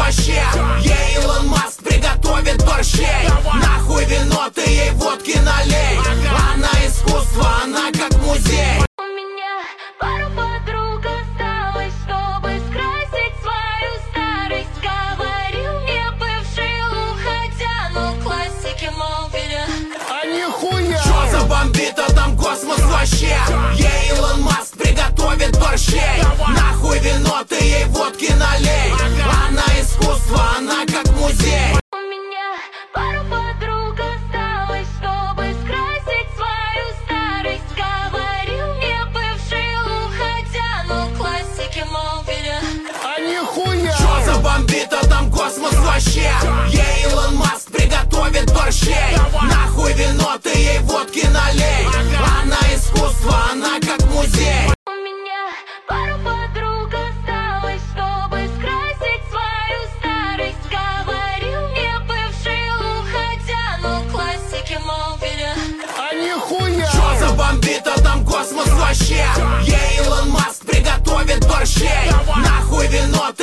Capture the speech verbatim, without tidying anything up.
вообще. Ей Илон Маск приготовит борщей. Нахуй вино, ты ей водки налей. Она искусство, она как музей. У меня пару подруг осталось, чтобы скрасить свою старость. Говорил мне бывший, уходя, но классики молвили. А нихуя! Чё за бомбит-то там космос вообще? Ей Илон Маск приготовит борщей. Нахуй вино, ты ей водки налей. Она искусство, она как музей. У меня пару подруг осталось, чтобы скрасить свою старость. Говорил мне бывший, уходя, но классики молвили. А нихуя! Чё за бомбит-то там космос вообще? Ей Илон Маск приготовит борщей. Нахуй вино, ты ей водки налей. Она искусство, она как музей. У меня пару подруг осталось, чтобы скрасить свою старость. Говорил мне бывший, уходя, но классики молвили. А нихуя! Чё за бомбит-то там космос вообще? Ей Илон Маск приготовит борщей. Нахуй вино,